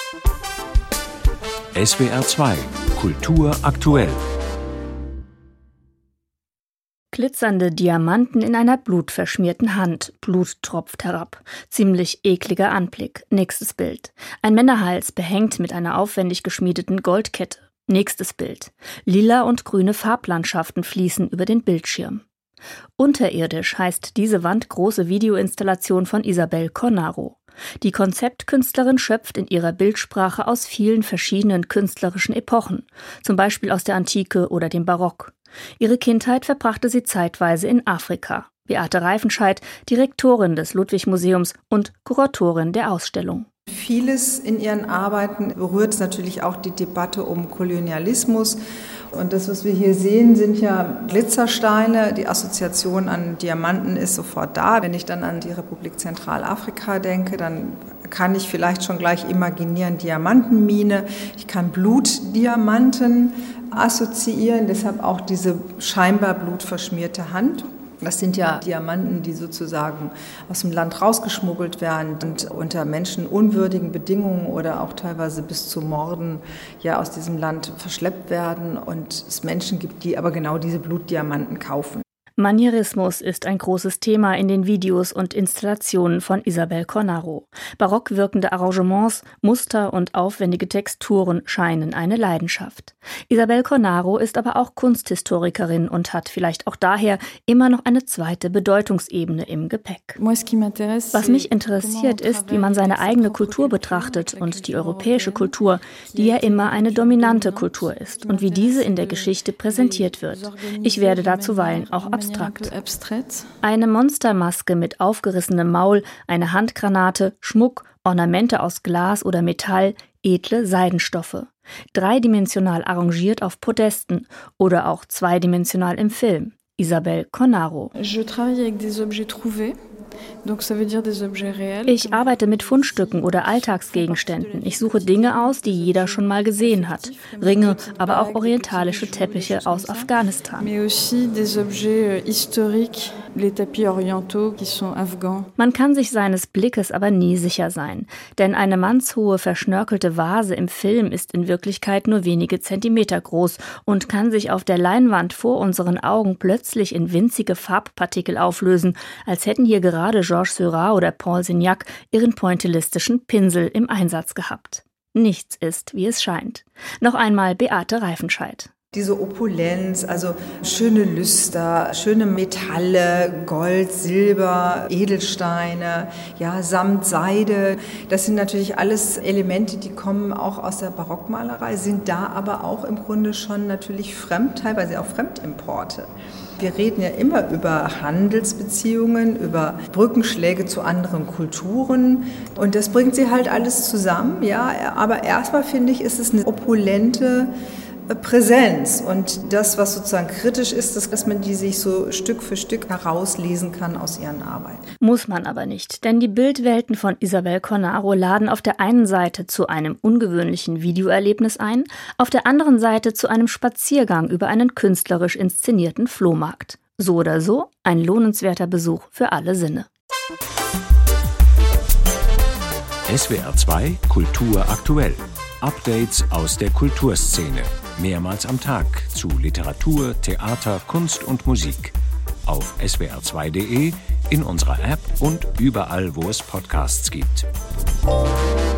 SWR 2 Kultur aktuell. Glitzernde Diamanten in einer blutverschmierten Hand. Blut tropft herab. Ziemlich ekliger Anblick. Nächstes Bild. Ein Männerhals behängt mit einer aufwendig geschmiedeten Goldkette. Nächstes Bild. Lila und grüne Farblandschaften fließen über den Bildschirm. Unterirdisch heißt diese wandgroße Videoinstallation von Isabel Cornaro. Die Konzeptkünstlerin schöpft in ihrer Bildsprache aus vielen verschiedenen künstlerischen Epochen, zum Beispiel aus der Antike oder dem Barock. Ihre Kindheit verbrachte sie zeitweise in Afrika. Beate Reifenscheid, Direktorin des Ludwig-Museums und Kuratorin der Ausstellung. Vieles in ihren Arbeiten berührt natürlich auch die Debatte um Kolonialismus. Und das, was wir hier sehen, sind ja Glitzersteine. Die Assoziation an Diamanten ist sofort da. Wenn ich dann an die Republik Zentralafrika denke, dann kann ich vielleicht schon gleich imaginieren Diamantenmine. Ich kann Blutdiamanten assoziieren, deshalb auch diese scheinbar blutverschmierte Hand. Das sind ja Diamanten, die sozusagen aus dem Land rausgeschmuggelt werden und unter menschenunwürdigen Bedingungen oder auch teilweise bis zu Morden ja aus diesem Land verschleppt werden und es Menschen gibt, die aber genau diese Blutdiamanten kaufen. Manierismus ist ein großes Thema in den Videos und Installationen von Isabel Cornaro. Barock wirkende Arrangements, Muster und aufwendige Texturen scheinen eine Leidenschaft. Isabel Cornaro ist aber auch Kunsthistorikerin und hat vielleicht auch daher immer noch eine zweite Bedeutungsebene im Gepäck. Was mich interessiert ist, wie man seine eigene Kultur betrachtet und die europäische Kultur, die ja immer eine dominante Kultur ist und wie diese in der Geschichte präsentiert wird. Ich werde da zuweilen auch abstrakt. Eine Monstermaske mit aufgerissenem Maul, eine Handgranate, Schmuck, Ornamente aus Glas oder Metall, edle Seidenstoffe. Dreidimensional arrangiert auf Podesten oder auch zweidimensional im Film. Isabel Cornaro. Ich arbeite mit Fundstücken oder Alltagsgegenständen. Ich suche Dinge aus, die jeder schon mal gesehen hat. Ringe, aber auch orientalische Teppiche aus Afghanistan. Man kann sich seines Blickes aber nie sicher sein. Denn eine mannshohe, verschnörkelte Vase im Film ist in Wirklichkeit nur wenige Zentimeter groß und kann sich auf der Leinwand vor unseren Augen plötzlich in winzige Farbpartikel auflösen, als hätten hier gerade Georges Seurat oder Paul Signac ihren pointillistischen Pinsel im Einsatz gehabt. Nichts ist, wie es scheint. Noch einmal Beate Reifenscheid. Diese Opulenz, also schöne Lüster, schöne Metalle, Gold, Silber, Edelsteine, ja, Samt, Seide, das sind natürlich alles Elemente, die kommen auch aus der Barockmalerei, sind da aber auch im Grunde schon natürlich teilweise auch Fremdimporte. Wir reden ja immer über Handelsbeziehungen, über Brückenschläge zu anderen Kulturen und das bringt sie halt alles zusammen, ja, aber erstmal finde ich, ist es eine opulente Präsenz und das, was sozusagen kritisch ist, dass man die sich so Stück für Stück herauslesen kann aus ihren Arbeiten. Muss man aber nicht, denn die Bildwelten von Isabel Cornaro laden auf der einen Seite zu einem ungewöhnlichen Videoerlebnis ein, auf der anderen Seite zu einem Spaziergang über einen künstlerisch inszenierten Flohmarkt. So oder so ein lohnenswerter Besuch für alle Sinne. SWR 2 Kultur aktuell. Updates aus der Kulturszene. Mehrmals am Tag zu Literatur, Theater, Kunst und Musik. Auf swr2.de, in unserer App und überall, wo es Podcasts gibt.